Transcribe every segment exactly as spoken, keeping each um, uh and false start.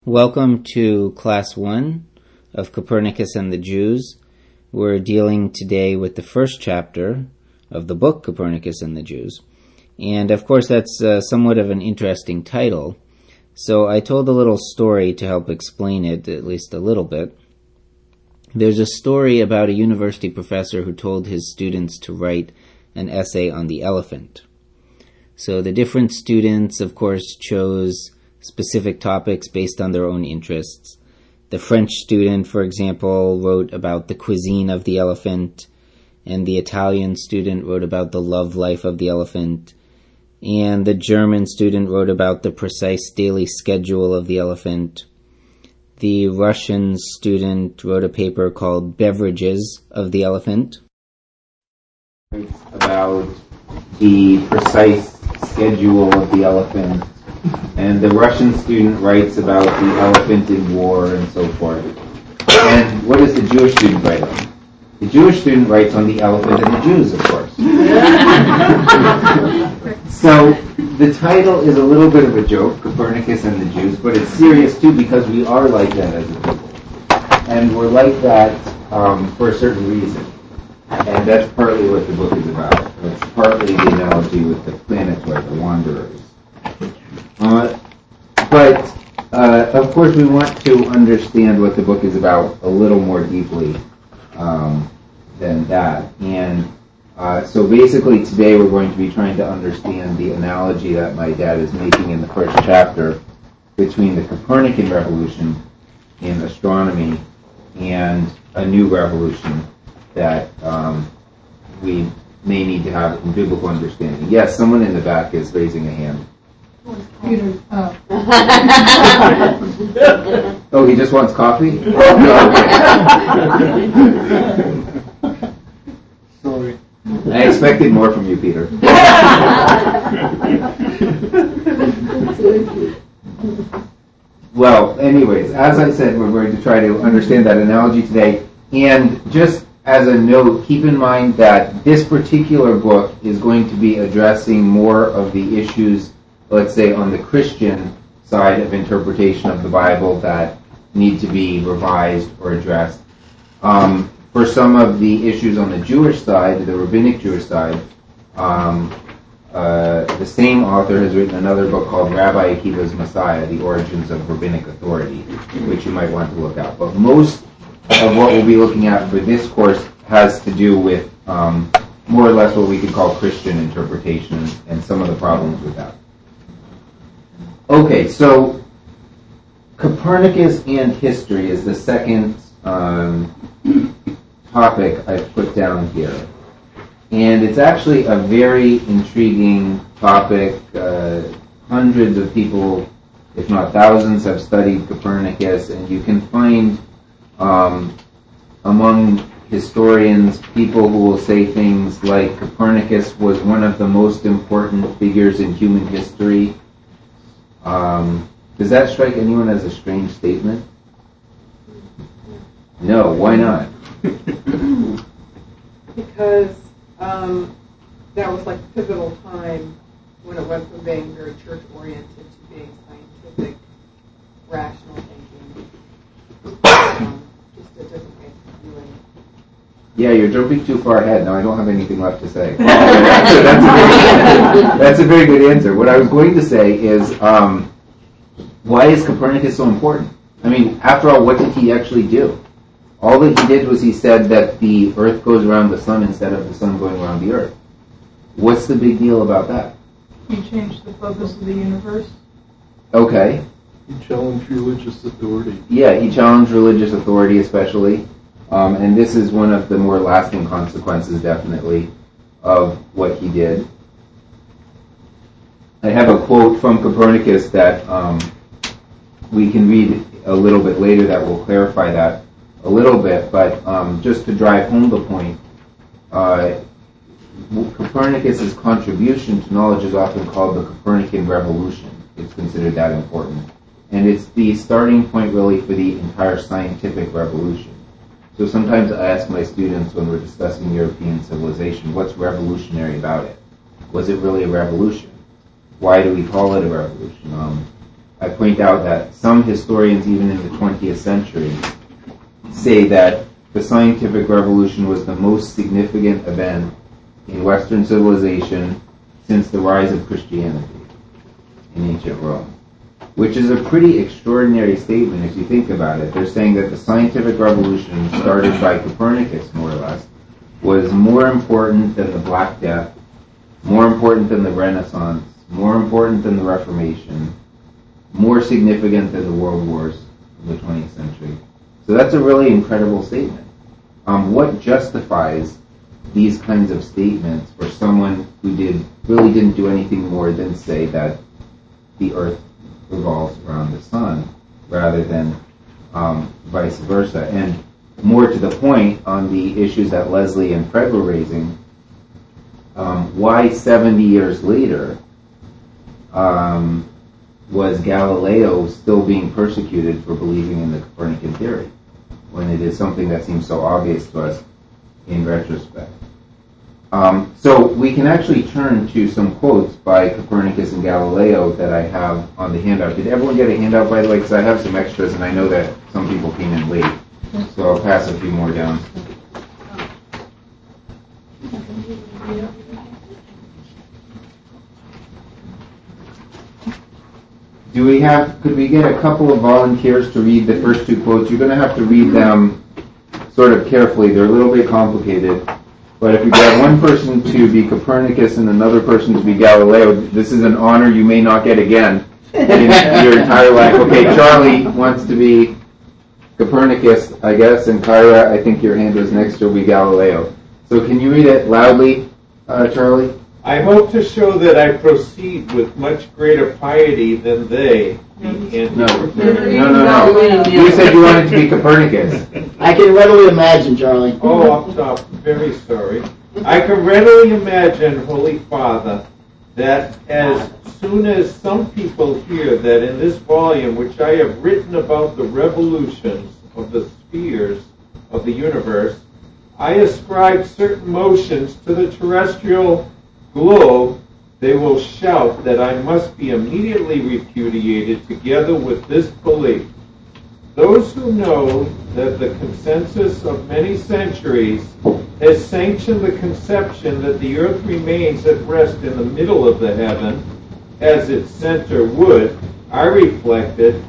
Welcome to Class one of Copernicus and the Jews. We're dealing today with the first chapter of the book Copernicus and the Jews. And of course that's uh, somewhat of an interesting title. So I told a little story to help explain it, at least a little bit. There's a story about a university professor who told his students to write an essay on the elephant. So the different students, of course, chose specific topics based on their own interests. The French student, for example, wrote about the cuisine of the elephant, and the Italian student wrote about the love life of the elephant, and the German student wrote about the precise daily schedule of the elephant. The Russian student wrote a paper called Beverages of the Elephant, about the precise schedule of the elephant. And the Russian student writes about the elephant in war and so forth. And what does the Jewish student write on? The Jewish student writes on the elephant and the Jews, of course. So the title is a little bit of a joke, Copernicus and the Jews, but it's serious too because we are like that as a people. And we're like that um, for a certain reason. And that's partly what the book is about. It's partly the analogy with the planetoid, the wanderers. Uh, but, uh, of course, we want to understand what the book is about a little more deeply um, than that. And uh, so basically today we're going to be trying to understand the analogy that my dad is making in the first chapter between the Copernican revolution in astronomy and a new revolution that um, we may need to have in biblical understanding. Yes, someone in the back is raising a hand. Peter, uh. Oh, he just wants coffee? Sorry. I expected more from you, Peter. Well, anyways, as I said, we're going to try to understand that analogy today. And just as a note, keep in mind that this particular book is going to be addressing more of the issues, let's say, on the Christian side of interpretation of the Bible that need to be revised or addressed. Um, for some of the issues on the Jewish side, the rabbinic Jewish side, um, uh, the same author has written another book called Rabbi Akiva's Messiah, The Origins of Rabbinic Authority, which you might want to look at. But most of what we'll be looking at for this course has to do with um, more or less what we could call Christian interpretation and some of the problems with that. Okay, so Copernicus and history is the second um, topic I've put down here. And it's actually a very intriguing topic. Uh, hundreds of people, if not thousands, have studied Copernicus, and you can find um, among historians people who will say things like Copernicus was one of the most important figures in human history. Um, does that strike anyone as a strange statement? No, why not? Because um, that was like a pivotal time when it went from being very church-oriented to being scientific, rational thinking. Um, just a different way of viewing. Yeah, you're jumping too far ahead. Now I don't have anything left to say. that's, a, that's, a very, that's a very good answer. What I was going to say is, um, why is Copernicus so important? I mean, after all, what did he actually do? All that he did was he said that the Earth goes around the sun instead of the sun going around the Earth. What's the big deal about that? He changed the focus of the universe. Okay. He challenged religious authority. Yeah, he challenged religious authority especially. Um, and this is one of the more lasting consequences, definitely, of what he did. I have a quote from Copernicus that um, we can read a little bit later that will clarify that a little bit, but um, just to drive home the point, uh, Copernicus's contribution to knowledge is often called the Copernican Revolution. It's considered that important. And it's the starting point, really, for the entire scientific revolution. So sometimes I ask my students when we're discussing European civilization, what's revolutionary about it? Was it really a revolution? Why do we call it a revolution? Um, I point out that some historians, even in the twentieth century, say that the scientific revolution was the most significant event in Western civilization since the rise of Christianity in ancient Rome, which is a pretty extraordinary statement if you think about it. They're saying that the scientific revolution started by Copernicus, more or less, was more important than the Black Death, more important than the Renaissance, more important than the Reformation, more significant than the world wars of the twentieth century. So that's a really incredible statement. Um, what justifies these kinds of statements for someone who did really didn't do anything more than say that the Earth revolves around the sun, rather than um, vice versa? And more to the point, on the issues that Leslie and Fred were raising, um, why seventy years later um, was Galileo still being persecuted for believing in the Copernican theory, when it is something that seems so obvious to us in retrospect? Um, so we can actually turn to some quotes by Copernicus and Galileo that I have on the handout. Did everyone get a handout, by the way? Because I have some extras, and I know that some people came in late. So I'll pass a few more down. Do we have, could we get a couple of volunteers to read the first two quotes? You're going to have to read them sort of carefully. They're a little bit complicated. But if you get one person to be Copernicus and another person to be Galileo, this is an honor you may not get again in your entire life. Okay, Charlie wants to be Copernicus, I guess, and Kyra, I think your hand was next to be Galileo. So can you read it loudly, uh, Charlie? I hope to show that I proceed with much greater piety than they. The no, no, no, no, no. You said you wanted to be Copernicus. I can readily imagine, Charlie. Oh, off top, very sorry. I can readily imagine, Holy Father, that as soon as some people hear that in this volume, which I have written about the revolutions of the spheres of the universe, I ascribe certain motions to the terrestrial globe, they will shout that I must be immediately repudiated together with this belief. Those who know that the consensus of many centuries has sanctioned the conception that the earth remains at rest in the middle of the heaven, as its center would, I reflected,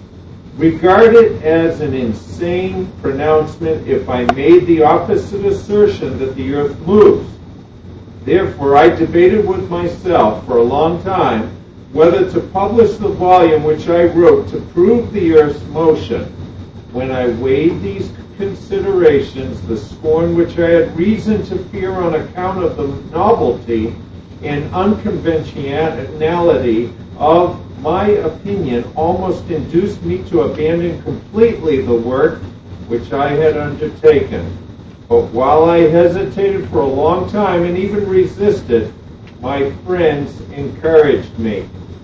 regard it as an insane pronouncement if I made the opposite assertion that the earth moves. Therefore, I debated with myself for a long time whether to publish the volume which I wrote to prove the earth's motion. When I weighed these considerations, the scorn which I had reason to fear on account of the novelty and unconventionality of my opinion almost induced me to abandon completely the work which I had undertaken. But while I hesitated for a long time and even resisted, my friends encouraged me.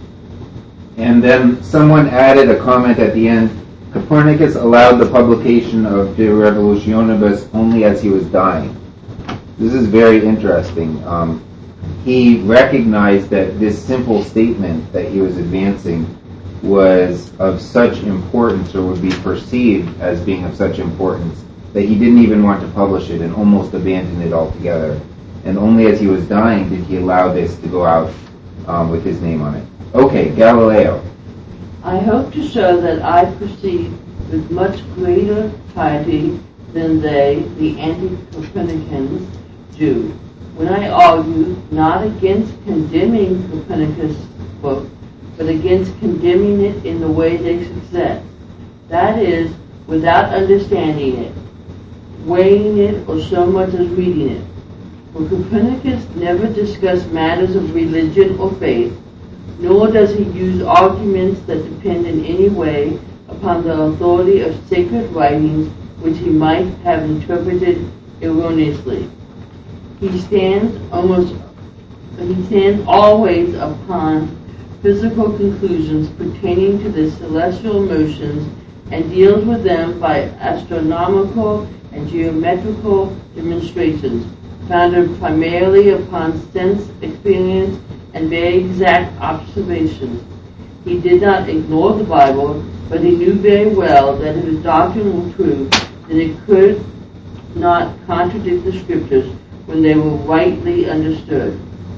And then someone added a comment at the end. Copernicus allowed the publication of De Revolutionibus only as he was dying. This is very interesting. Um, he recognized that this simple statement that he was advancing was of such importance, or would be perceived as being of such importance, that he didn't even want to publish it and almost abandoned it altogether. And only as he was dying did he allow this to go out um, with his name on it. Okay, Galileo. I hope to show that I proceed with much greater piety than they, the anti-Copernicans, do, when I argue not against condemning Copernicus' book, but against condemning it in the way they suggest. That is, without understanding it, weighing it, or so much as reading it. For Copernicus never discussed matters of religion or faith, nor does he use arguments that depend in any way upon the authority of sacred writings which he might have interpreted erroneously. He stands almost he stands always upon physical conclusions pertaining to the celestial motions and deals with them by astronomical and geometrical demonstrations founded primarily upon sense experience and very exact observations. He did not ignore the Bible, but he knew very well that if his doctrine were true, then it could not contradict the scriptures when they were rightly understood.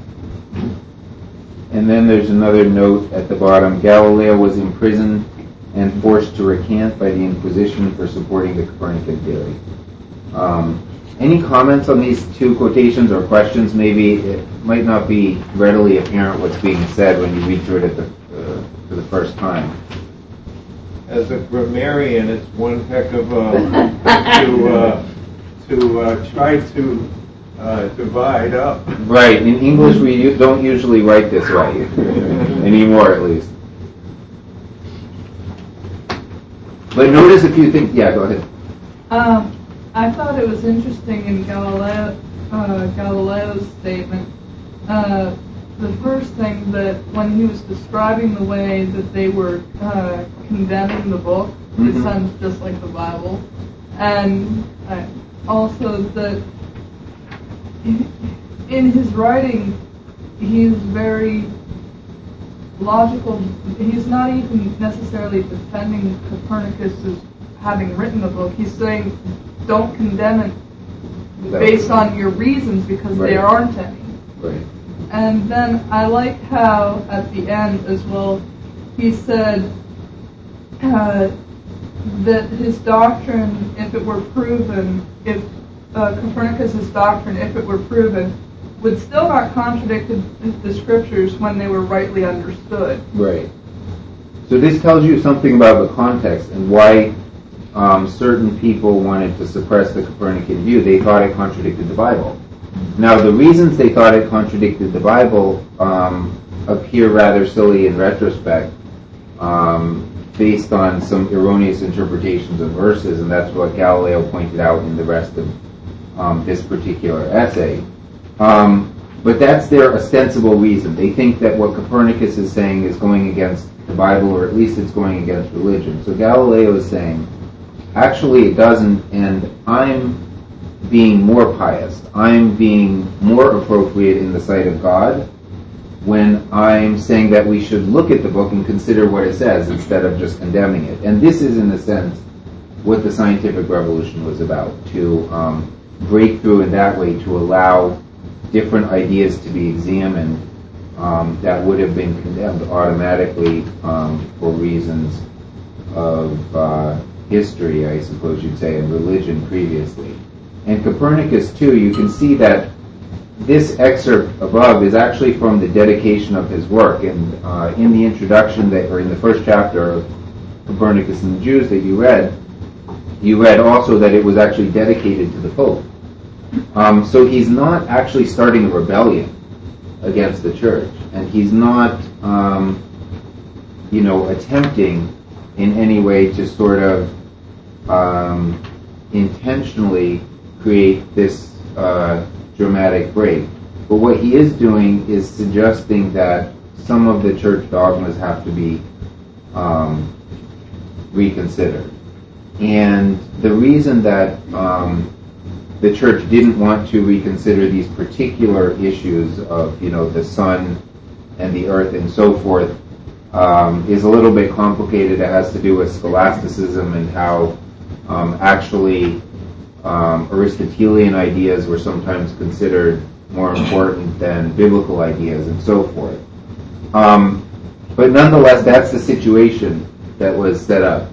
And then there's another note at the bottom. Galileo was imprisoned and forced to recant by the Inquisition for supporting the Copernican theory. Um, any comments on these two quotations or questions? Maybe it might not be readily apparent what's being said when you read through it at the, uh, for the first time. As a grammarian, it's one heck of a to uh, to uh, try to uh, divide up. Right. In English, we u- don't usually write this way anymore, at least. But notice a few things. Yeah, go ahead. Um, I thought it was interesting in Galileo, uh, Galileo's statement. Uh, the first thing that when he was describing the way that they were uh, condemning the book, Mhm. it sounds just like the Bible, and uh, also that in his writing, he's very logical. He's not even necessarily defending Copernicus as having written the book. He's saying, don't condemn it based on your reasons, because Right. there aren't any. Right. And then I like how at the end as well, he said uh, that his doctrine, if it were proven, if uh, Copernicus's doctrine, if it were proven, would still not contradict the, the scriptures when they were rightly understood. Right. So this tells you something about the context and why um, certain people wanted to suppress the Copernican view. They thought it contradicted the Bible. Now, the reasons they thought it contradicted the Bible um, appear rather silly in retrospect, um, based on some erroneous interpretations of verses, and that's what Galileo pointed out in the rest of um, this particular essay. Um, but that's their ostensible reason. They think that what Copernicus is saying is going against the Bible, or at least it's going against religion. So Galileo is saying, actually it doesn't, and I'm being more pious. I'm being more appropriate in the sight of God when I'm saying that we should look at the book and consider what it says instead of just condemning it. And this is, in a sense, what the scientific revolution was about, to um, break through in that way, to allow different ideas to be examined um, that would have been condemned automatically um, for reasons of uh, history, I suppose you'd say, and religion previously. And Copernicus, too, you can see that this excerpt above is actually from the dedication of his work. And uh, in the introduction, that, or in the first chapter of Copernicus and the Jews that you read, you read also that it was actually dedicated to the Pope. Um, so he's not actually starting a rebellion against the church, and he's not, um, you know, attempting in any way to sort of um, intentionally create this uh, dramatic break. But what he is doing is suggesting that some of the church dogmas have to be um, reconsidered. And the reason that um, the church didn't want to reconsider these particular issues of, you know, the sun and the earth and so forth um, is a little bit complicated. It has to do with scholasticism and how um, actually um, Aristotelian ideas were sometimes considered more important than biblical ideas and so forth. Um, but nonetheless, that's the situation that was set up.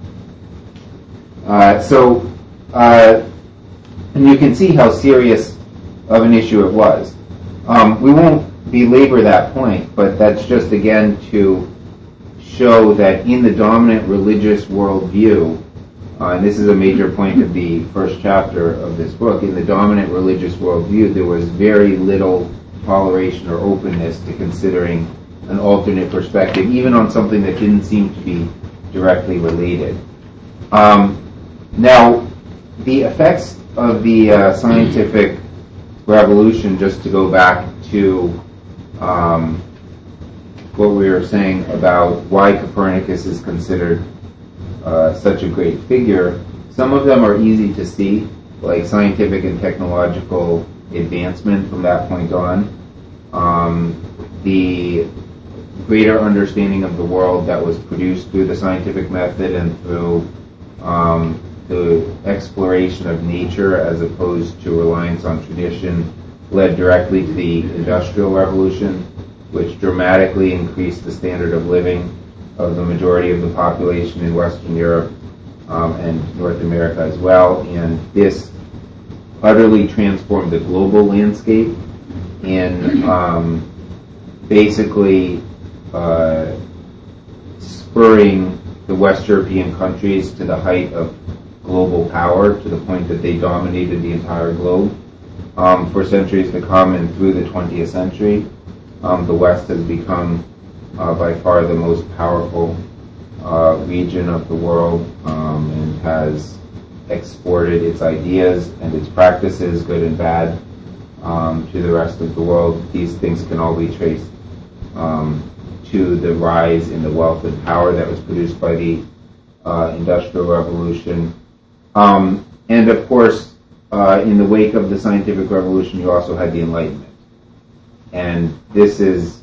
Uh, so, uh, and you can see how serious of an issue it was. Um, we won't belabor that point, but that's just again to show that in the dominant religious worldview, uh, and this is a major point of the first chapter of this book, in the dominant religious worldview, there was very little toleration or openness to considering an alternate perspective, even on something that didn't seem to be directly related. Um, now, the effects of the uh, scientific revolution, just to go back to um, what we were saying about why Copernicus is considered uh, such a great figure, some of them are easy to see, like scientific and technological advancement from that point on. Um, the greater understanding of the world that was produced through the scientific method and through um, the exploration of nature as opposed to reliance on tradition led directly to the Industrial Revolution, which dramatically increased the standard of living of the majority of the population in Western Europe um, and North America as well. And this utterly transformed the global landscape in um, basically uh, spurring the West European countries to the height of global power to the point that they dominated the entire globe um, for centuries to come. And through the twentieth century, um, the West has become uh, by far the most powerful uh, region of the world um, and has exported its ideas and its practices, good and bad, um, to the rest of the world. These things can all be traced um, to the rise in the wealth and power that was produced by the uh, Industrial Revolution. Um, and of course, uh, in the wake of the Scientific Revolution, you also had the Enlightenment. And this is,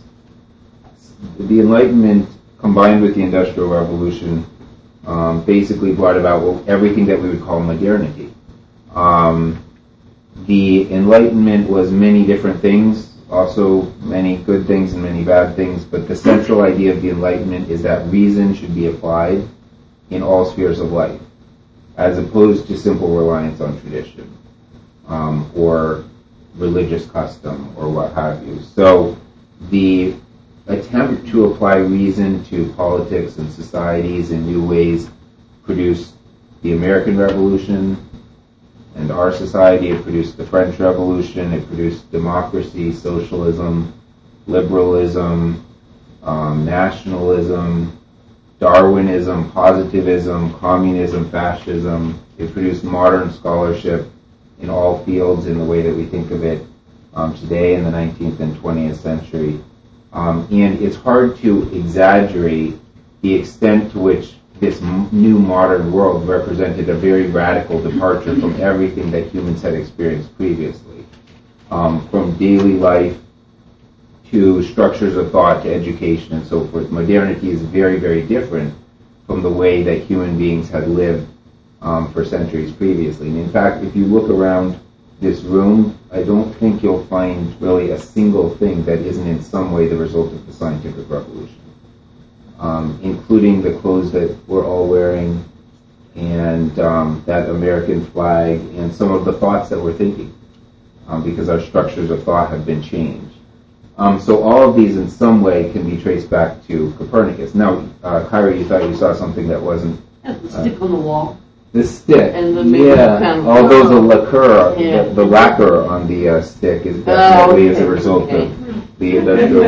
the Enlightenment combined with the Industrial Revolution um, basically brought about well, everything that we would call modernity. Um, the Enlightenment was many different things, also many good things and many bad things, but the central idea of the Enlightenment is that reason should be applied in all spheres of life, as opposed to simple reliance on tradition um, or religious custom or what have you. So the attempt to apply reason to politics and societies in new ways produced the American Revolution and our society. It produced the French Revolution. It produced democracy, socialism, liberalism, um, nationalism, Darwinism, positivism, communism, fascism. It produced modern scholarship in all fields in the way that we think of it um, today in the nineteenth and twentieth century. Um, and it's hard to exaggerate the extent to which this m- new modern world represented a very radical departure from everything that humans had experienced previously. Um, from daily life to structures of thought to education and so forth. Modernity is very, very different from the way that human beings had lived um, for centuries previously. And in fact, if you look around this room, I don't think you'll find really a single thing that isn't in some way the result of the scientific revolution, um, including the clothes that we're all wearing and um, that American flag and some of the thoughts that we're thinking, um, because our structures of thought have been changed. Um, so all of these in some way can be traced back to Copernicus. Now, uh, Kyra, you thought you saw something that wasn't... That's the stick on the wall. The stick, And the yeah, kind of although the lacquer, Yeah. the, the lacquer on the uh, stick is definitely Oh, okay. as a result Okay. of the Industrial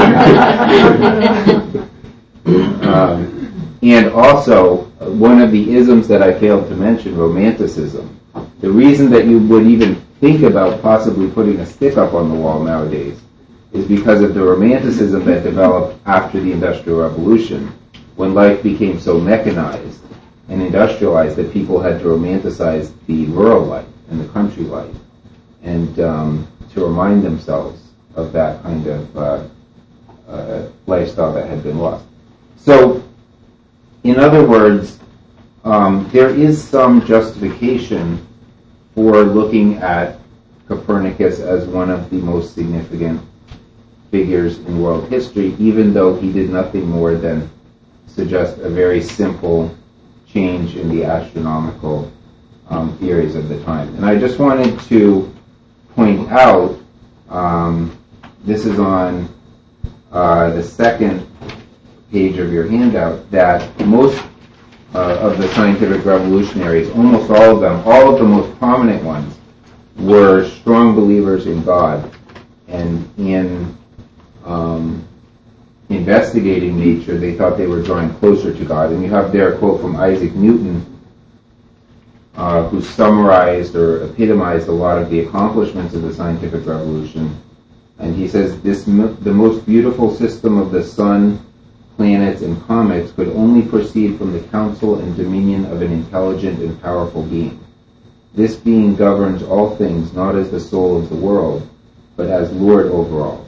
Revolution. um, and also, uh, one of the isms that I failed to mention, Romanticism. The reason that you would even think about possibly putting a stick up on the wall nowadays is because of the Romanticism that developed after the Industrial Revolution, when life became so mechanized and industrialized that people had to romanticize the rural life and the country life, and um, to remind themselves of that kind of uh, uh, lifestyle that had been lost. So, in other words, um, there is some justification for looking at Copernicus as one of the most significant figures in world history, even though he did nothing more than suggest a very simple change in the astronomical um, theories of the time. And I just wanted to point out, um, this is on uh, the second page of your handout, that most uh, of the scientific revolutionaries, almost all of them, all of the most prominent ones, were strong believers in God and in um, investigating nature. They thought they were drawing closer to God. And you have there a quote from Isaac Newton, uh, who summarized or epitomized a lot of the accomplishments of the scientific revolution. And he says, "This the most beautiful system of the sun, planets, and comets could only proceed from the counsel and dominion of an intelligent and powerful being. This being governs all things not as the soul of the world, but as Lord over all.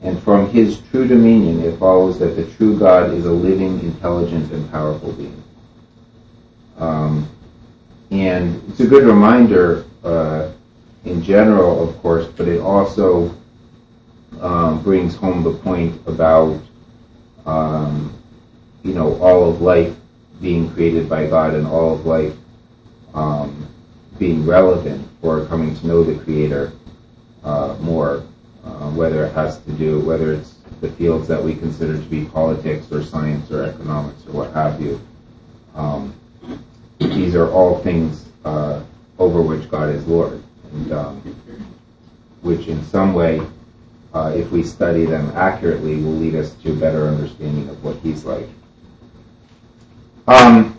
And from his true dominion it follows that the true God is a living, intelligent, and powerful being. Um, and it's a good reminder uh, in general, of course, but it also um, brings home the point about um, you know, all of life being created by God and all of life um, being relevant for coming to know the Creator uh, more, uh, whether it has to do, whether it's the fields that we consider to be politics or science or economics or what have you. Um, these are all things uh, over which God is Lord, and um, which in some way, uh, if we study them accurately, will lead us to a better understanding of what He's like. Um,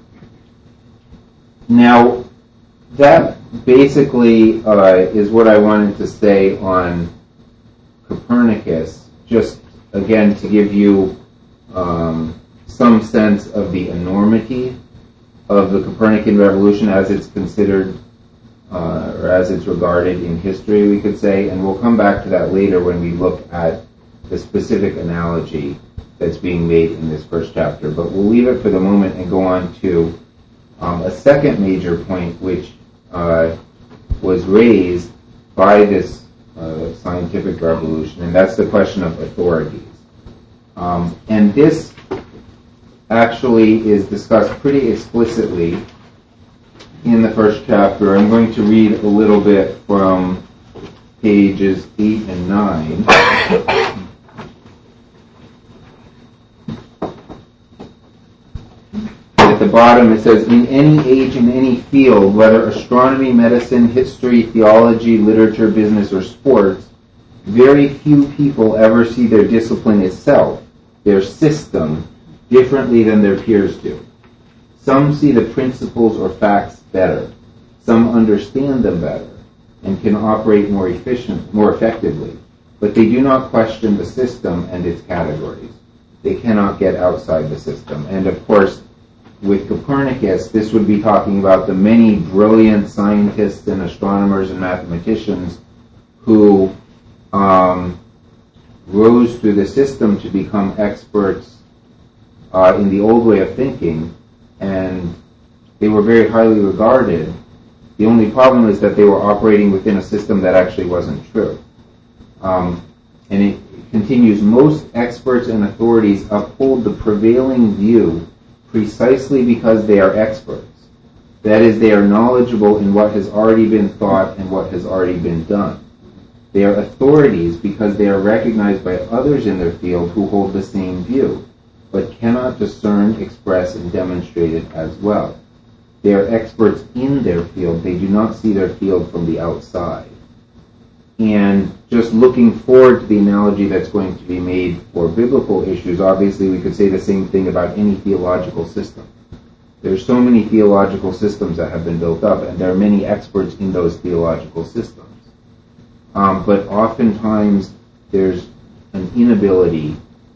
now, that basically uh, is what I wanted to say on Copernicus, just again to give you um, some sense of the enormity of the Copernican revolution as it's considered uh, or as it's regarded in history, we could say, and we'll come back to that later when we look at the specific analogy that's being made in this first chapter. But we'll leave it for the moment and go on to um, a second major point which uh, was raised by this uh, scientific revolution, and that's the question of authorities. Um, and this actually is discussed pretty explicitly in the first chapter. I'm going to read a little bit from pages eight and nine. At the bottom it says, in any age, in any field, whether astronomy, medicine, history, theology, literature, business, or sports, very few people ever see their discipline itself, their system, differently than their peers do. Some see the principles or facts better. Some understand them better and can operate more efficient, more effectively, but they do not question the system and its categories. They cannot get outside the system. And of course, with Copernicus, this would be talking about the many brilliant scientists and astronomers and mathematicians who um, rose through the system to become experts uh, in the old way of thinking, and they were very highly regarded. The only problem is that they were operating within a system that actually wasn't true. Um, and it continues, most experts and authorities uphold the prevailing view precisely because they are experts. That is, they are knowledgeable in what has already been thought and what has already been done. They are authorities because they are recognized by others in their field who hold the same view, but cannot discern, express, and demonstrate it as well. They are experts in their field. They do not see their field from the outside. And just looking forward to the analogy that's going to be made for biblical issues, obviously we could say the same thing about any theological system. There's so many theological systems that have been built up, and there are many experts in those theological systems. Um, but oftentimes there's an inability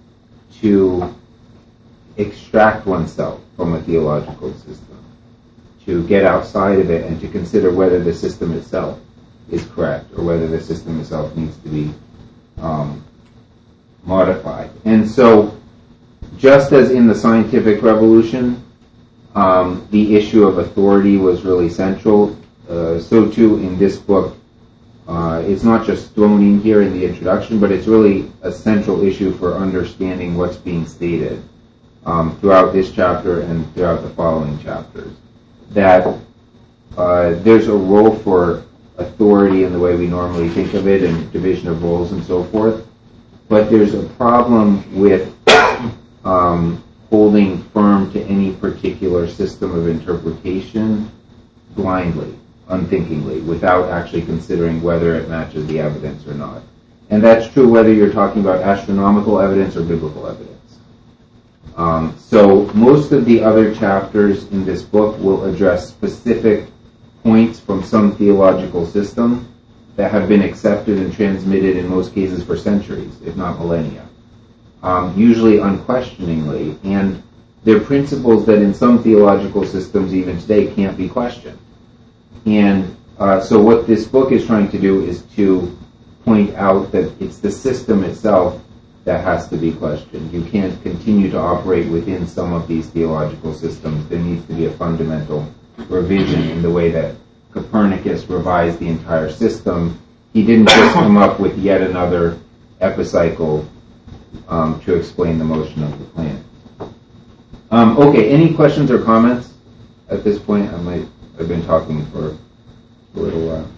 to extract oneself from a theological system, to get outside of it and to consider whether the system itself is correct or whether the system itself needs to be um, modified. And so, just as in the scientific revolution, um, the issue of authority was really central, uh, so too in this book. Uh, it's not just thrown in here in the introduction, but it's really a central issue for understanding what's being stated um, throughout this chapter and throughout the following chapters. That uh, there's a role for authority in the way we normally think of it, and division of roles and so forth, but there's a problem with um, holding firm to any particular system of interpretation blindly, unthinkingly, without actually considering whether it matches the evidence or not. And that's true whether you're talking about astronomical evidence or biblical evidence. Um, so most of the other chapters in this book will address specific points from some theological system that have been accepted and transmitted in most cases for centuries, if not millennia, um, usually unquestioningly, and they're principles that in some theological systems even today can't be questioned. And uh, so what this book is trying to do is to point out that it's the system itself that has to be questioned. You can't continue to operate within some of these theological systems. There needs to be a fundamental revision in the way that Copernicus revised the entire system. He didn't just come up with yet another epicycle um, to explain the motion of the planet. Um, okay, any questions or comments at this point? I might have been talking for a little while.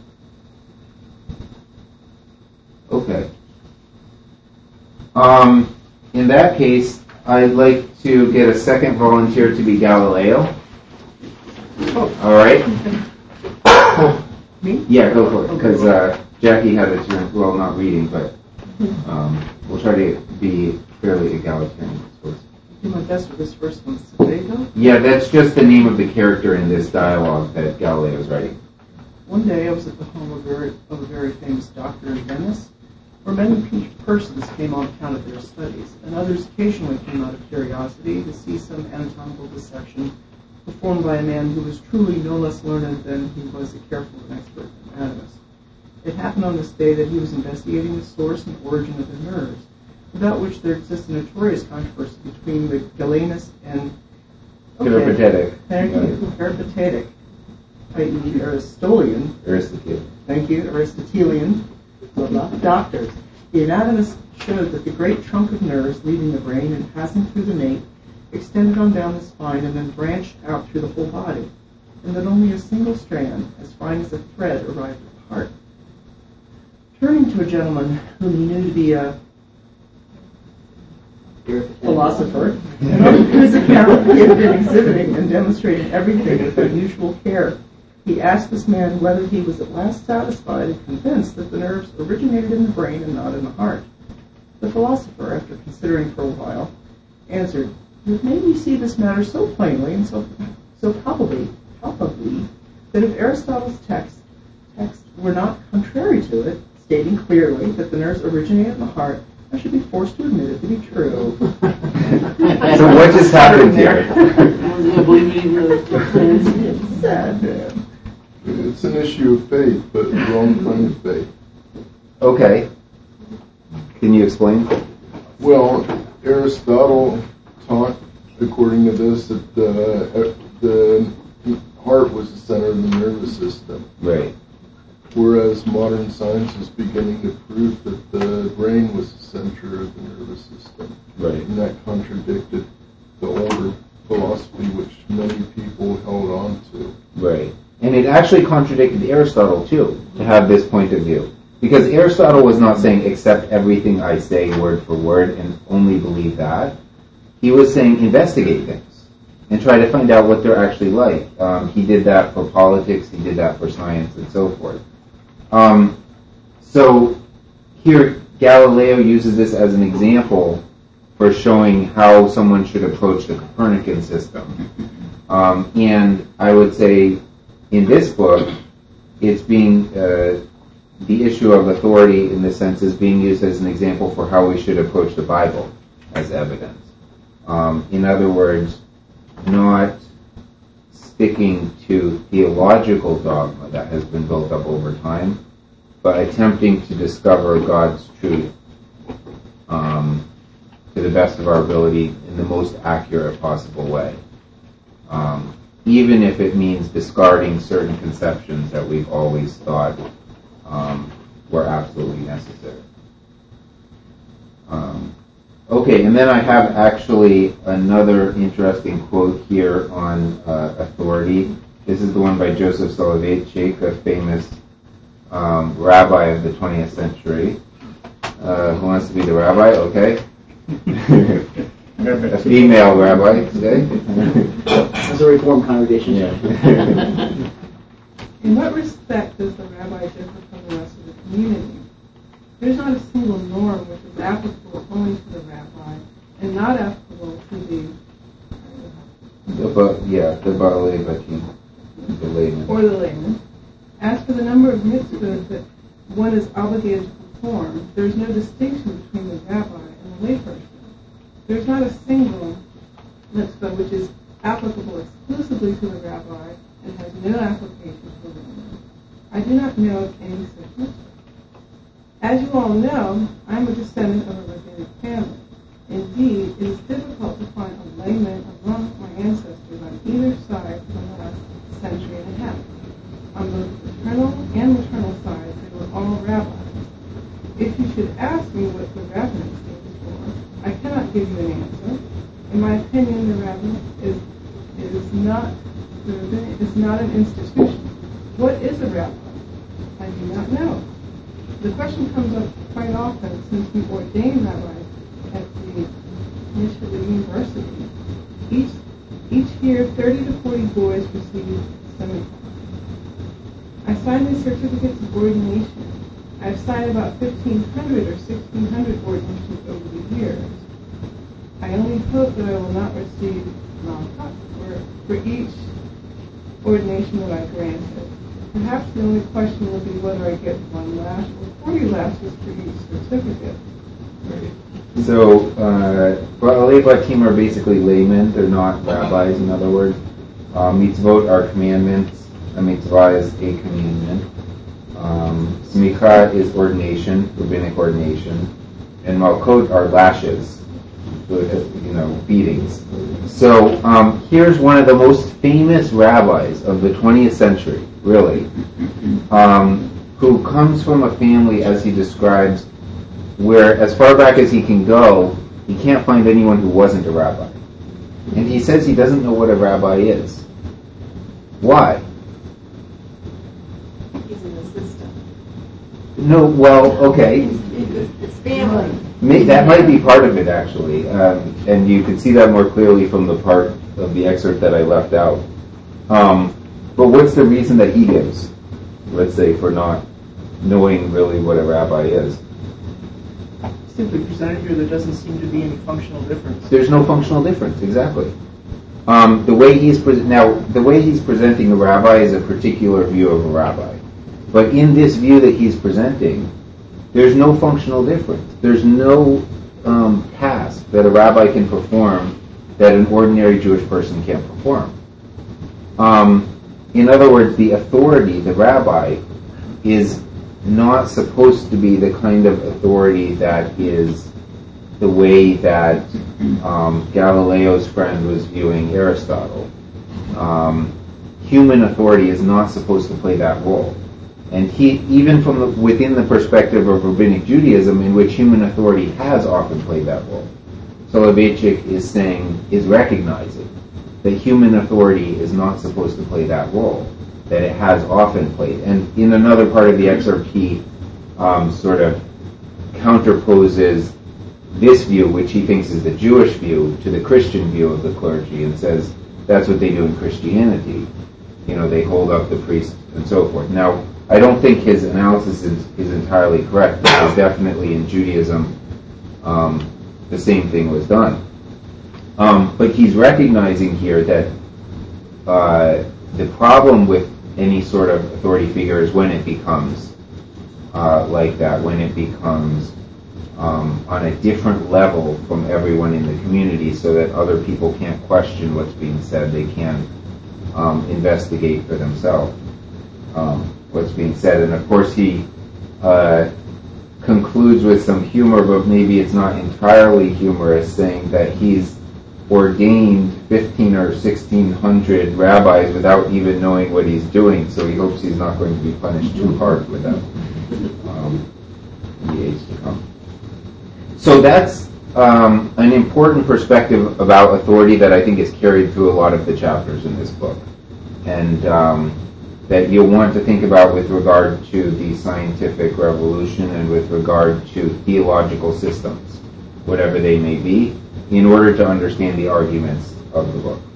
Okay. Um, in that case, I'd like to get a second volunteer to be Galileo. All right. Me? Yeah, go for it. Because uh, Jackie had a turn. Well, not reading, but um, we'll try to be fairly egalitarian, I suppose. Do my best with this first one. Sebago? Yeah, that's just the name of the character in this dialogue that Galileo is writing. One day I was at the home of, very, of a very famous doctor in Venice, where many pe- persons came on account of their studies, and others occasionally came out of curiosity to see some anatomical dissection performed by a man who was truly no less learned than he was a careful and expert anatomist. It happened on this day that he was investigating the source and origin of the nerves, about which there exists a notorious controversy between the Galenus and Peripatetic. Thank you. Peripatetic, that is. Aristotelian. Aristotle. Thank you. Aristotelian. Blah, blah, doctors. The anatomist showed that the great trunk of nerves leaving the brain and passing through the nape extended on down the spine and then branched out through the whole body, and that only a single strand, as fine as a thread, arrived at the heart. Turning to a gentleman whom he knew to be a philosopher, whose account he had been exhibiting and demonstrating everything with unusual care, he asked this man whether he was at last satisfied and convinced that the nerves originated in the brain and not in the heart. The philosopher, after considering for a while, answered, "You have made me see this matter so plainly and so so palpably, palpably that if Aristotle's text text were not contrary to it, stating clearly that the nerves originate in the heart, I should be forced to admit it to be true." So what just happened here? Sad man. It's an issue of faith, but wrong kind of faith. Okay. Can you explain? Well, Aristotle taught, according to this, that the, the heart was the center of the nervous system. Right. Whereas modern science is beginning to prove that the brain was the center of the nervous system. Right. And that contradicted the older philosophy which many people held on to. Right. And it actually contradicted Aristotle, too, to have this point of view. Because Aristotle was not saying, accept everything I say word for word and only believe that. He was saying, investigate things and try to find out what they're actually like. Um, he did that for politics, he did that for science, and so forth. Um, so here, Galileo uses this as an example for showing how someone should approach the Copernican system. Um, and I would say, in this book, it's being, uh, the issue of authority in this sense is being used as an example for how we should approach the Bible as evidence. Um, in other words, not sticking to theological dogma that has been built up over time, but attempting to discover God's truth um, to the best of our ability in the most accurate possible way. Um, even if it means discarding certain conceptions that we've always thought um, were absolutely necessary. Um, okay, and then I have actually another interesting quote here on uh, authority. This is the one by Joseph Soloveitchik, a famous um, rabbi of the twentieth century. Uh, who wants to be the rabbi? Okay. A female rabbi today. As a Reformed congregation. Yeah. In what respect does the rabbi differ from the rest of the community? There's not a single norm which is applicable only to the rabbi and not applicable to the The, but, yeah, the Baalei Batim, the layman. or the layman. As for the number of mitzvahs that one is obligated to perform, there's no distinction between the rabbi and the layperson. There's not a single mitzvah which is applicable exclusively to the rabbi and has no application to the layman. I do not know of any such mitzvah. As you all know, I'm a descendant of a rabbinic family. Indeed, it is difficult to find a layman among my ancestors on either side for the last century and a half. On both the paternal and maternal sides, they were all rabbis. If you should ask me what the rabbinate stands for, I cannot give you an answer. In my opinion, the rabbinate is is not the rabbinate is not an institution. What is a rabbi? I do not know. The question comes up quite often since we ordain rabbis at the Yeshiva University. Each each year, thirty to forty boys receive seminars. I signed these certificates of ordination. I've signed about fifteen hundred or sixteen hundred ordinations over the years. I only hope that I will not receive malchut for, for each ordination that I granted. Perhaps the only question will be whether I get one lash or forty lashes for each certificate. So, uh, Baalei Batim are basically laymen. They're not rabbis, in other words. Uh, mitzvot are commandments. A mitzvah is a commandment. Um, smicha is ordination, rabbinic ordination. And malchot are lashes, you know, beatings. So, um, here's one of the most famous rabbis of the twentieth century, really, um, who comes from a family, as he describes, where as far back as he can go, he can't find anyone who wasn't a rabbi. And he says he doesn't know what a rabbi is. Why? He's in the system. No, well, okay. It's family. May, that might be part of it, actually. Um, and you can see that more clearly from the part of the excerpt that I left out. Um, but what's the reason that he gives, let's say, for not knowing really what a rabbi is? Simply presented here, there doesn't seem to be any functional difference. There's no functional difference, exactly. Um, the way he's pre- now, the way he's presenting a rabbi is a particular view of a rabbi. But in this view that he's presenting, there's no functional difference. There's no um, task that a rabbi can perform that an ordinary Jewish person can't perform. Um, in other words, the authority, the rabbi, is not supposed to be the kind of authority that is the way that um, Galileo's friend was viewing Aristotle. Um, human authority is not supposed to play that role. And he, even from the, within the perspective of Rabbinic Judaism, in which human authority has often played that role, Soloveitchik is saying, is recognizing that human authority is not supposed to play that role, that it has often played. And in another part of the excerpt, he um, sort of counterposes this view, which he thinks is the Jewish view, to the Christian view of the clergy, and says that's what they do in Christianity. You know, they hold up the priest and so forth. Now, I don't think his analysis is, is entirely correct, because definitely in Judaism, um, the same thing was done. Um, but he's recognizing here that uh, the problem with any sort of authority figure is when it becomes uh, like that, when it becomes um, on a different level from everyone in the community, so that other people can't question what's being said. They can um, investigate for themselves um, what's being said. And of course he uh, concludes with some humor, but maybe it's not entirely humorous, saying that he's ordained fifteen or sixteen hundred rabbis without even knowing what he's doing, so he hopes he's not going to be punished too hard with them um, in the age to come. So that's um, an important perspective about authority that I think is carried through a lot of the chapters in this book, and um, that you'll want to think about with regard to the scientific revolution and with regard to theological systems, whatever they may be, in order to understand the arguments of the book.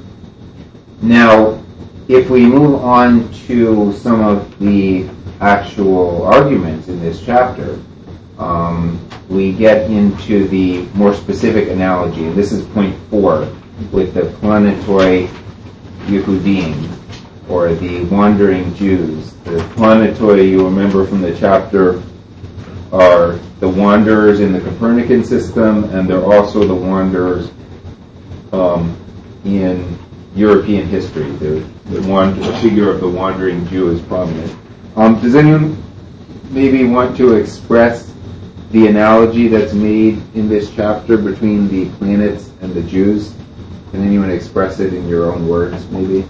Now, if we move on to some of the actual arguments in this chapter, um, we get into the more specific analogy, and this is point four, with the planetary Yehudim, or the wandering Jews. The planetary, you remember from the chapter, are the wanderers in the Copernican system, and they're also the wanderers um, in European history. The, the, wand- the figure of the wandering Jew is prominent. Um, does anyone maybe want to express the analogy that's made in this chapter between the planets and the Jews? Can anyone express it in your own words, maybe?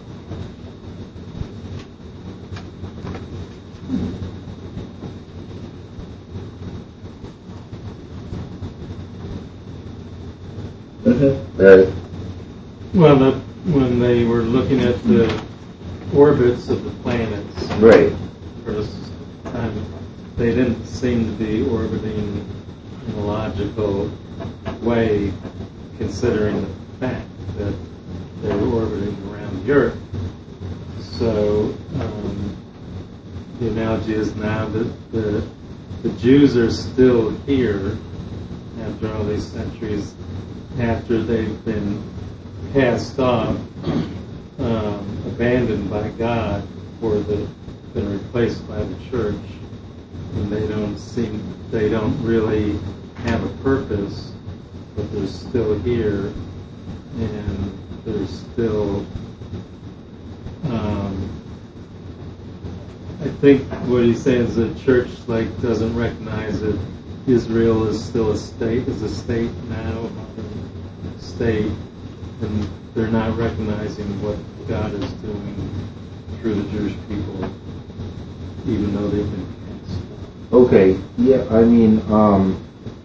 Right. Well, the, when they were looking at the orbits of the planets, Right. first time, they didn't seem to be orbiting in a logical way, considering the fact that they were orbiting around the Earth. So um, the analogy is now that the, the Jews are still here after all these centuries, after they've been cast off, um, abandoned by God, or the, been replaced by the church, and they don't seem, they don't really have a purpose, but they're still here, and they're still, um, I think what he's saying is the church like doesn't recognize that Israel is still a state, is a state now, a modern state, and they're not recognizing what God is doing through the Jewish people, even though they've been cast. Okay, yeah, I mean, um,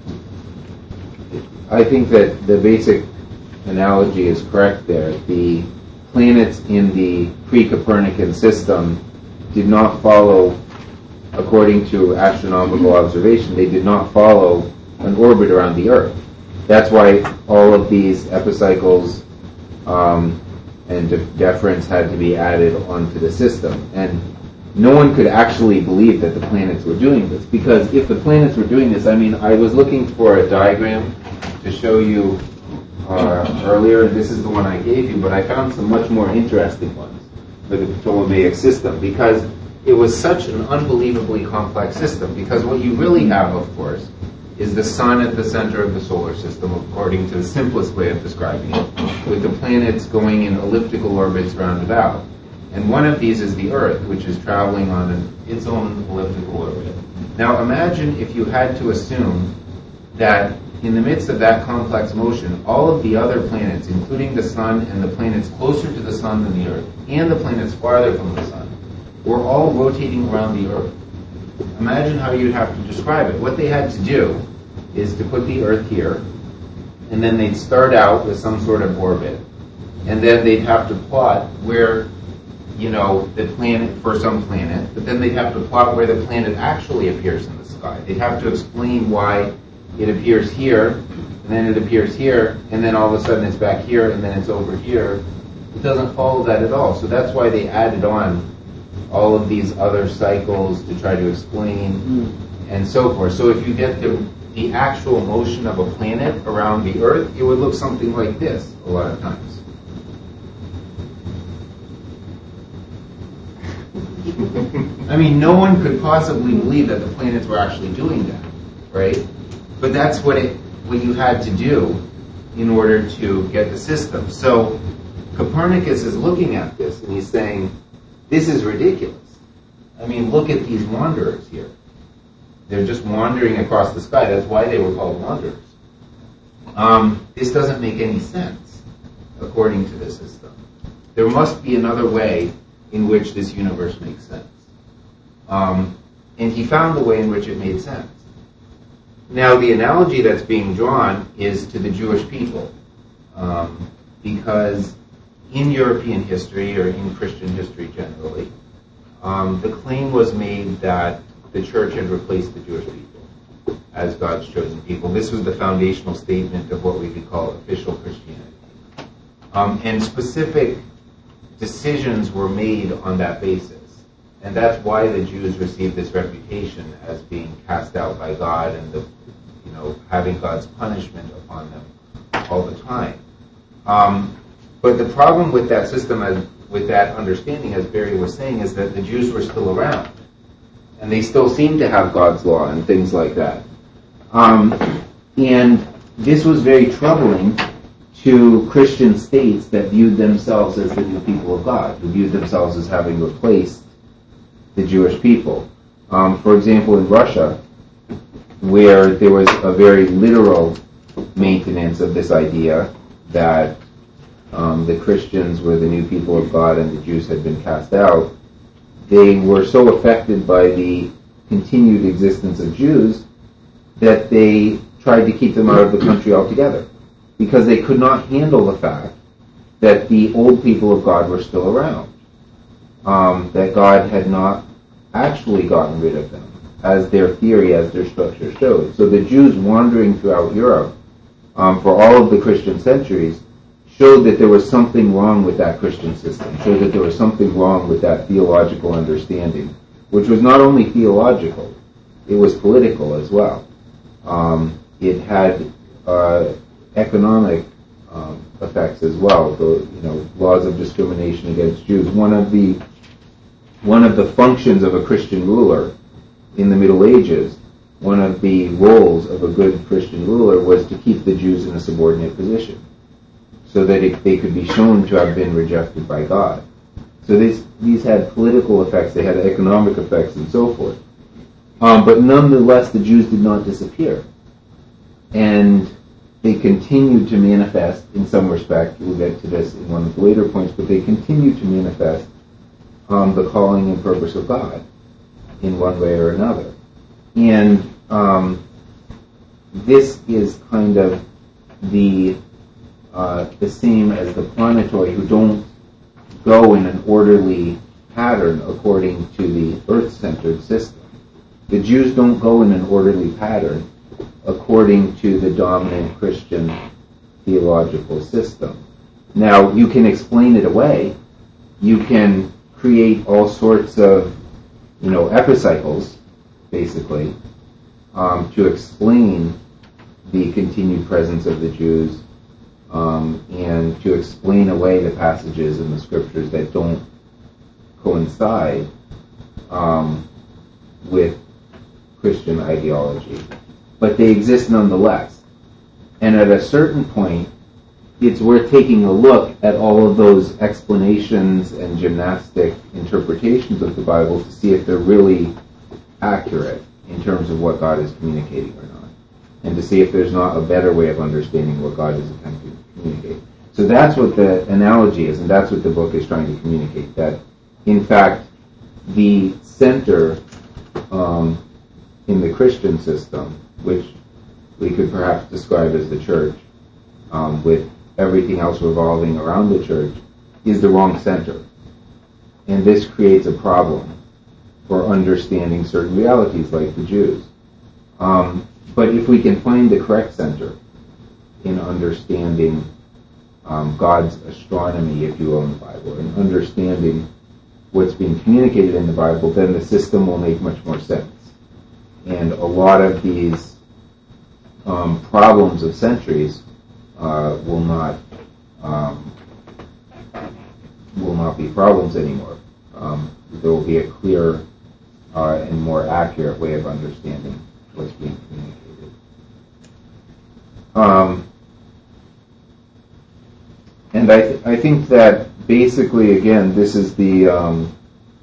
I think that the basic analogy is correct there. The planets in the pre-Copernican system did not follow, according to astronomical observation, they did not follow an orbit around the Earth. That's why all of these epicycles um, and de- deference had to be added onto the system. And no one could actually believe that the planets were doing this, because if the planets were doing this, I mean, I was looking for a diagram to show you uh, earlier, and this is the one I gave you, but I found some much more interesting ones for the Ptolemaic system, because it was such an unbelievably complex system, because what you really have, of course, is the sun at the center of the solar system, according to the simplest way of describing it, with the planets going in elliptical orbits round about. And one of these is the Earth, which is traveling on an, its own elliptical orbit. Now imagine if you had to assume that in the midst of that complex motion, all of the other planets, including the sun and the planets closer to the sun than the Earth, and the planets farther from the sun, were all rotating around the Earth. Imagine how you'd have to describe it. What they had to do is to put the Earth here, and then they'd start out with some sort of orbit, and then they'd have to plot where, you know, the planet, for some planet, but then they'd have to plot where the planet actually appears in the sky. They'd have to explain why it appears here, and then it appears here, and then all of a sudden it's back here, and then it's over here. It doesn't follow that at all. So that's why they added on all of these other cycles to try to explain mm. and so forth. So if you get the, the actual motion of a planet around the Earth, it would look something like this a lot of times. I mean, no one could possibly believe that the planets were actually doing that, right? But that's what it, what you had to do in order to get the system. So Copernicus is looking at this and he's saying, this is ridiculous. I mean, look at these wanderers here. They're just wandering across the sky. That's why they were called wanderers. Um, this doesn't make any sense, according to the system. There must be another way in which this universe makes sense. Um, and he found the way in which it made sense. Now, the analogy that's being drawn is to the Jewish people, um, because in European history, or in Christian history generally, um, the claim was made that the church had replaced the Jewish people as God's chosen people. This was the foundational statement of what we could call official Christianity. Um, and specific decisions were made on that basis. And that's why the Jews received this reputation as being cast out by God and the, you know, having God's punishment upon them all the time. Um, but the problem with that system, as, with that understanding, as Barry was saying, is that the Jews were still around. And they still seem to have God's law and things like that. Um, and this was very troubling to Christian states that viewed themselves as the new people of God, who viewed themselves as having replaced the Jewish people. Um, for example, in Russia, where there was a very literal maintenance of this idea that um, the Christians were the new people of God and the Jews had been cast out, they were so affected by the continued existence of Jews that they tried to keep them out of the country altogether, because they could not handle the fact that the old people of God were still around, um, that God had not actually gotten rid of them, as their theory, as their structure showed. So the Jews wandering throughout Europe um, for all of the Christian centuries showed that there was something wrong with that Christian system, showed that there was something wrong with that theological understanding, which was not only theological, it was political as well. Um, it had uh, economic um, effects as well, the you know laws of discrimination against Jews. One of the one of the functions of a Christian ruler in the Middle Ages, one of the roles of a good Christian ruler was to keep the Jews in a subordinate position, so that it, they could be shown to have been rejected by God. So this, these had political effects, they had economic effects, and so forth. Um, but nonetheless, the Jews did not disappear. And they continued to manifest, in some respect, we'll get to this in one of the later points, but they continued to manifest um, the calling and purpose of God in one way or another. And um, this is kind of the uh, the same as the planetoi, who don't go in an orderly pattern according to the Earth-centered system. The Jews don't go in an orderly pattern according to the dominant Christian theological system. Now, you can explain it away. You can create all sorts of, you know, epicycles, basically, um, to explain the continued presence of the Jews, um, and to explain away the passages in the scriptures that don't coincide um, with Christian ideology. But they exist nonetheless. And at a certain point, it's worth taking a look at all of those explanations and gymnastic interpretations of the Bible to see if they're really accurate in terms of what God is communicating or not, and to see if there's not a better way of understanding what God is attempting to communicate. So that's what the analogy is, and that's what the book is trying to communicate, that in fact the center um, in the Christian system, which we could perhaps describe as the church, um, with everything else revolving around the church, is the wrong center. And this creates a problem for understanding certain realities like the Jews. Um, but if we can find the correct center in understanding um, God's astronomy, if you will, in the Bible, and understanding what's being communicated in the Bible, then the system will make much more sense. And a lot of these um, problems of centuries uh, will not um, will not be problems anymore. Um, there will be a clearer uh, and more accurate way of understanding what's being communicated. Um, and I, th- I think that basically, again, this is the um,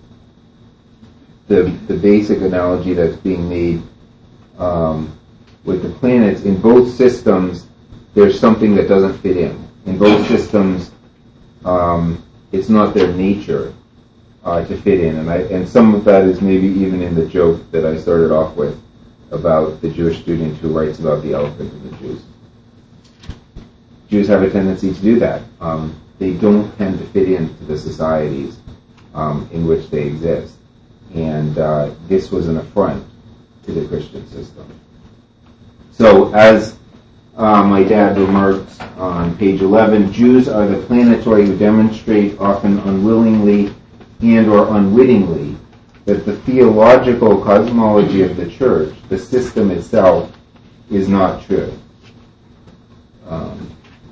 the the basic analogy that's being made um, with the planets. In both systems, there's something that doesn't fit in. In both systems, um, it's not their nature uh, to fit in, and I and some of that is maybe even in the joke that I started off with about the Jewish student who writes about the elephant and the Jews. Jews have a tendency to do that. Um, they don't tend to fit into the societies um, in which they exist. And uh, this was an affront to the Christian system. So as uh, my dad remarks on page eleven, Jews are the planetoi who demonstrate, often unwillingly and or unwittingly, that the theological cosmology of the church, the system itself, is not true. Um,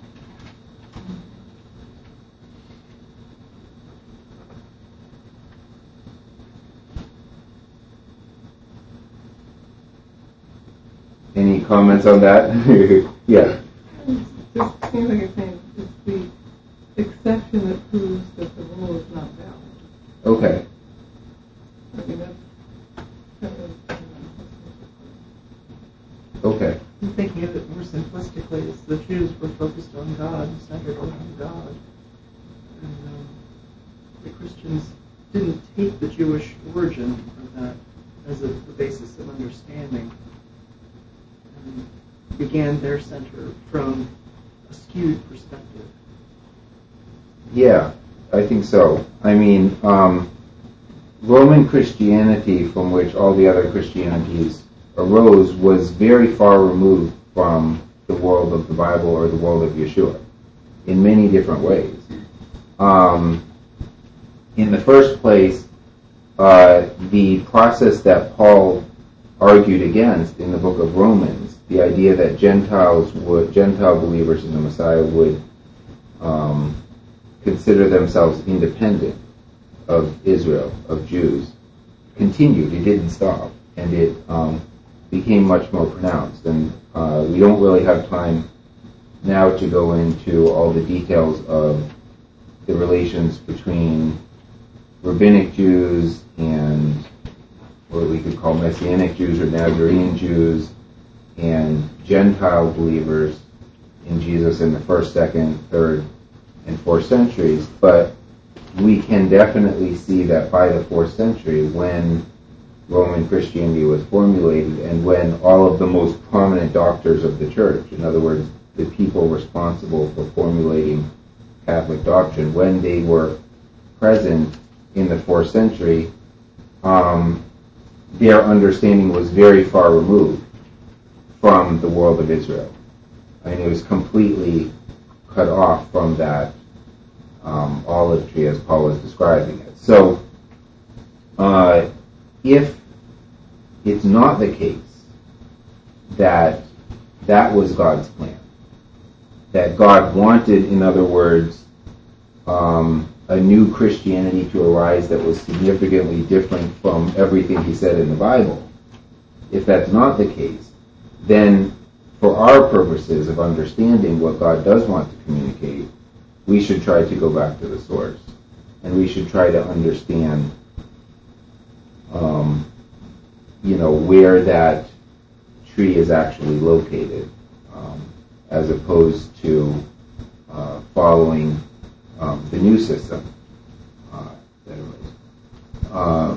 Any comments on that? Yeah. Just seems like you're saying it's the exception that proves that the rule is not valid. Okay. I mean, that's one God, centered around God. And um, the Christians didn't take the Jewish origin of that as a, the basis of understanding, and began their center from a skewed perspective. Yeah, I think so. I mean, um, Roman Christianity, from which all the other Christianities arose, was very far removed from the world of the Bible or the world of Yeshua in many different ways. Um, in the first place, uh, the process that Paul argued against in the book of Romans, the idea that Gentiles would, Gentile believers in the Messiah would um, consider themselves independent of Israel, of Jews, continued. It didn't stop, and it um, became much more pronounced. And uh, we don't really have time now to go into all the details of the relations between rabbinic Jews and what we could call Messianic Jews or Nazarene Jews and Gentile believers in Jesus in the first, second, third, and fourth centuries. But we can definitely see that by the fourth century, when Roman Christianity was formulated and when all of the most prominent doctors of the church, in other words, the people responsible for formulating Catholic doctrine, when they were present in the fourth century, um, their understanding was very far removed from the world of Israel. I mean, it was completely cut off from that um, olive tree, as Paul was describing it. So, uh, if it's not the case that that was God's plan, that God wanted, in other words, um, a new Christianity to arise that was significantly different from everything he said in the Bible, if that's not the case, then for our purposes of understanding what God does want to communicate, we should try to go back to the source. And we should try to understand, um, you know, where that tree is actually located, um, as opposed to uh, following um, the new system. Uh, anyways. Uh,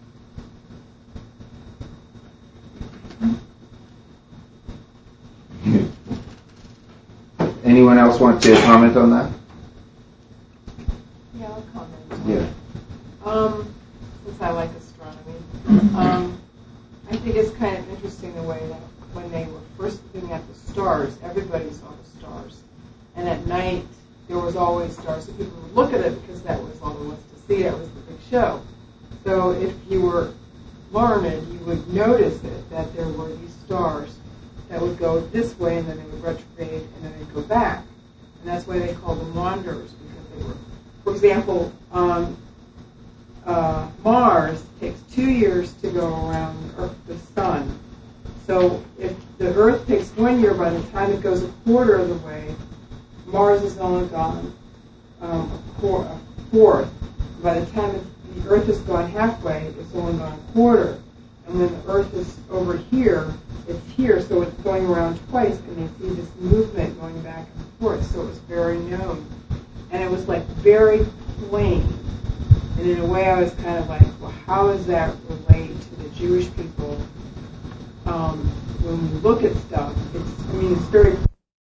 Anyone else want to comment on that? Yeah, I'll comment. Yeah. Um, since I like astronomy, um, I think it's kind of interesting the way that when they were first looking at the stars, everybody saw the stars. And at night, there was always stars, so people would look at it because that was all there was to see. That was the big show. So if you were learned, you would notice it, that there were these stars that would go this way, and then they would retrograde, and then they'd go back. And that's why they called them wanderers, because they were, for example, um, uh, Mars takes two years to go around Earth, the sun. So if the Earth takes one year, by the time it goes a quarter of the way, Mars is only gone um, a, quor- a fourth. By the time the Earth has gone halfway, it's only gone a quarter. And when the Earth is over here, it's here, so it's going around twice, and they see this movement going back and forth, so it was very known. And it was like very plain. And in a way I was kind of like, well, how does that relate to the Jewish people? Um, when we look at stuff, it's, I mean, it's very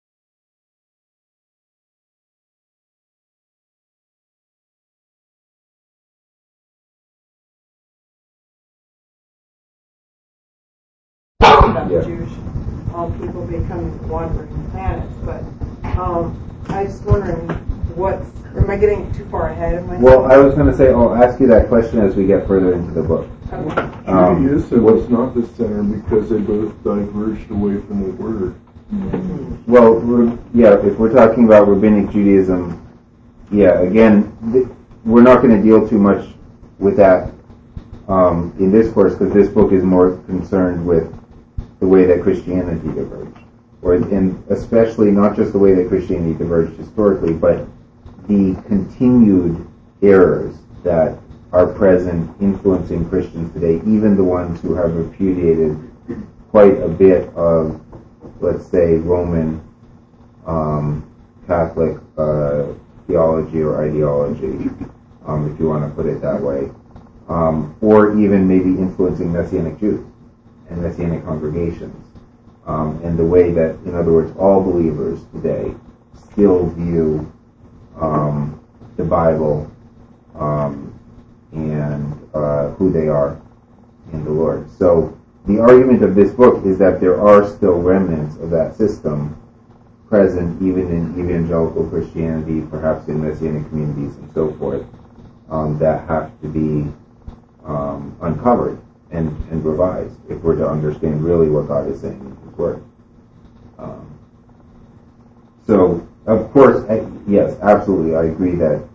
about Yeah. the Jewish um, people becoming wandering planets, but um, I was wondering what's, am I getting too far ahead of myself? Well, I was going to say, I'll ask you that question as we get further into the book. Okay. Um, Judaism so was not the center because they both diverged away from the word. Well, we're, yeah, if we're talking about rabbinic Judaism, yeah, again, th- we're not going to deal too much with that um, in this course, because this book is more concerned with the way that Christianity diverged, or and especially not just the way that Christianity diverged historically, but the continued errors that are present influencing Christians today, even the ones who have repudiated quite a bit of, let's say, Roman um, Catholic uh, theology or ideology, um, if you want to put it that way, um, or even maybe influencing Messianic Jews and Messianic congregations, um, and the way that, in other words, all believers today still view um, the Bible um, and uh, who they are in the Lord. So the argument of this book is that there are still remnants of that system present even in evangelical Christianity, perhaps in Messianic communities and so forth, um, that have to be um, uncovered and, and revised if we're to understand really what God is saying in His Word. Um, so, of course, I, yes, absolutely, I agree that